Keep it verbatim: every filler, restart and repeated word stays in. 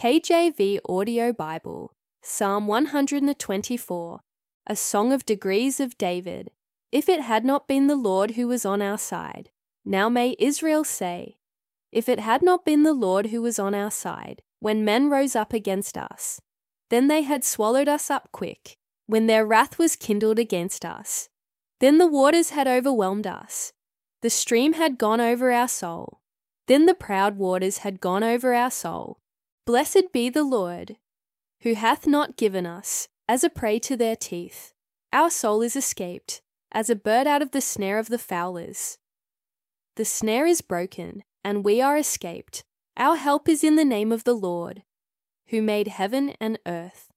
K J V Audio Bible, Psalm one hundred twenty-four, a song of degrees of David. If it had not been the Lord who was on our side, now may Israel say, if it had not been the Lord who was on our side, when men rose up against us, then they had swallowed us up quick, when their wrath was kindled against us. Then the waters had overwhelmed us, the stream had gone over our soul. Then the proud waters had gone over our soul. Blessed be the Lord, who hath not given us as a prey to their teeth. Our soul is escaped, as a bird out of the snare of the fowlers. The snare is broken, and we are escaped. Our help is in the name of the Lord, who made heaven and earth.